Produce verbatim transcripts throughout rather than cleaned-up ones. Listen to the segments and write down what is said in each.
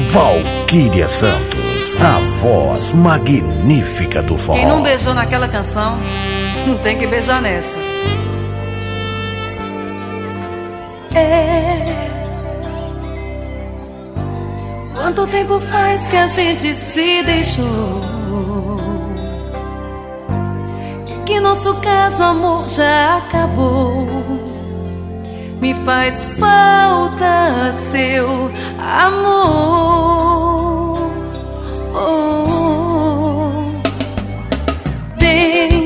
Valquíria Santos, a voz magnífica do forró. Quem não beijou naquela canção, não tem que beijar nessa. É. Quanto tempo faz que a gente se deixou? E que nosso caso, amor, já acabou. Me faz falta seu amor. Oh, bem,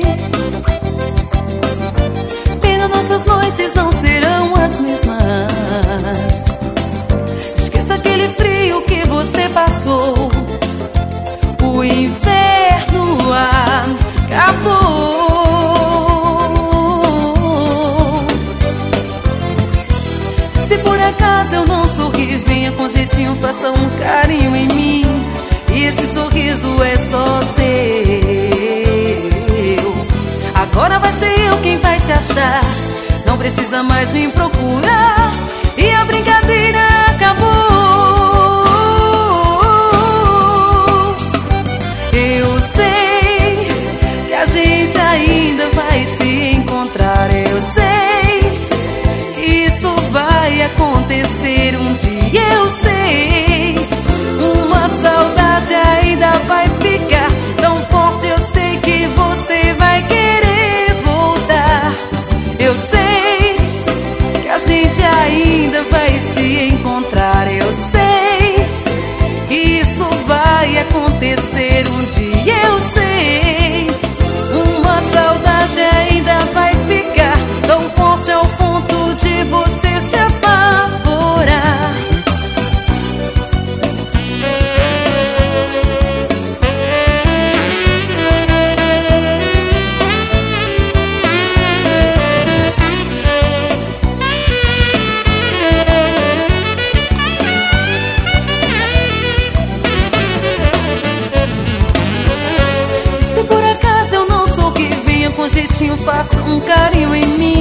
pena, nossas noites não serão as mesmas. Esqueça aquele frio que você passou. O inverno acabou. Se por acaso eu não sorrir, venha com jeitinho, faça um carinho em mim. E esse sorriso é só teu. Agora vai ser eu quem vai te achar. Não precisa mais me procurar. E a brincadeira acabou. Eu sei que a gente ainda vai se encontrar. Eu sei que isso vai acontecer um dia. Eu sei, uma saudade ainda vai ficar tão forte. Eu sei que você vai querer voltar. Eu sei que a gente ainda vai se encontrar. Eu sei que isso vai acontecer um dia. Eu sei, uma saudade ainda vai ficar tão forte ao ponto de você se apavorar. Se por acaso eu não sou que venha com jeitinho, faça um carinho em mim.